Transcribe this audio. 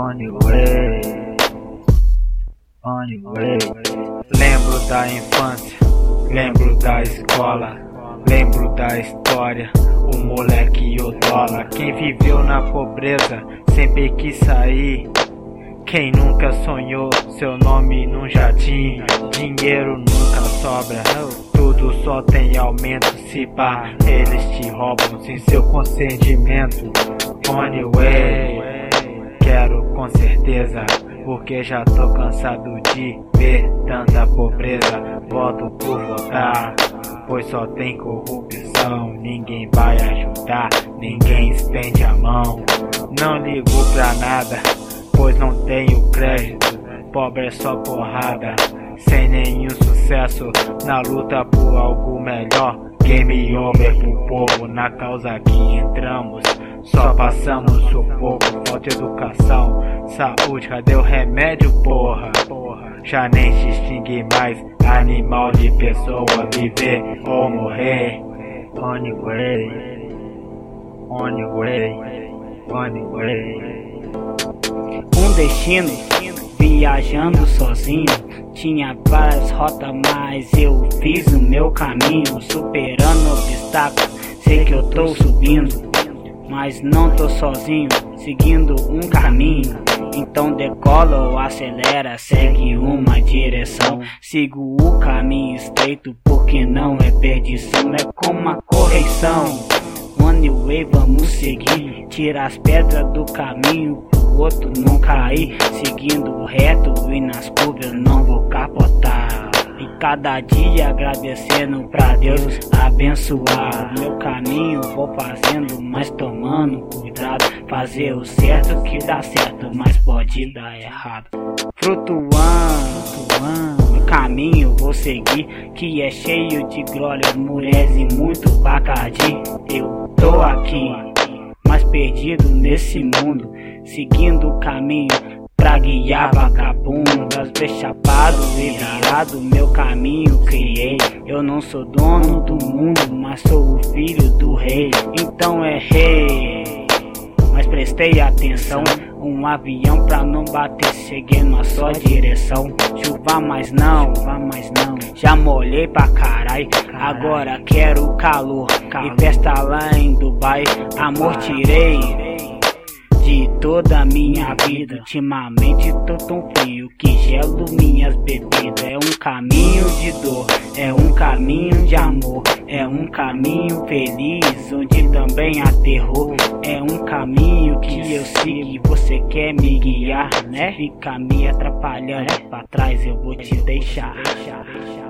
Anyway. Lembro da infância, lembro da escola, lembro da história, o moleque e o dólar. Quem viveu na pobreza sempre quis sair. Quem nunca sonhou seu nome num jardim? Dinheiro nunca sobra, tudo só tem aumento. Se pá, eles te roubam sem seu consentimento. Anyway, quero com certeza, porque já tô cansado de ver tanta pobreza. Voto por votar, pois só tem corrupção. Ninguém vai ajudar, ninguém estende a mão. Não ligo pra nada, pois não tenho crédito. Pobre é só porrada, sem nenhum sucesso na luta por algo melhor. Game over pro povo, na causa que entramos só passamos sufoco. Falta educação, saúde, cadê o remédio, porra? Já nem se extingue mais animal de pessoa, viver ou morrer. Anyway. Um destino, viajando sozinho. Tinha várias rotas, mas eu fiz o meu caminho. Superando obstáculos, sei que eu tô subindo, mas não tô sozinho, seguindo um caminho. Então decola ou acelera, segue uma direção. Sigo o caminho estreito, porque não é perdição, é como uma correção. Anyway, vamos seguir, tira as pedras do caminho pro outro não cair. Seguindo reto e nas curvas não vou capotar. E cada dia agradecendo pra Deus abençoar. Meu caminho vou fazendo, mas tomando cuidado. Fazer o certo que dá certo, mas pode dar errado. Flutuando, meu caminho vou seguir, que é cheio de glória, mulheres e muito bacardi. Eu tô aqui, mas perdido nesse mundo, seguindo o caminho pra guiar vagabundo. Às vezes chapado e virado, meu caminho criei. Eu não sou dono do mundo, mas sou o filho do rei. Então errei, mas prestei atenção. Um avião pra não bater, cheguei numa só direção. Chuva mais não, já molhei pra carai. Agora quero calor e festa lá em Dubai. Amor tirei de toda a minha vida. Ultimamente tô tão frio que gelo minhas bebidas. É um caminho de dor, é um caminho de amor, é um caminho feliz, onde também há terror. É um caminho que eu sigo e você quer me guiar, né? Fica me atrapalhando pra trás, eu vou te deixar.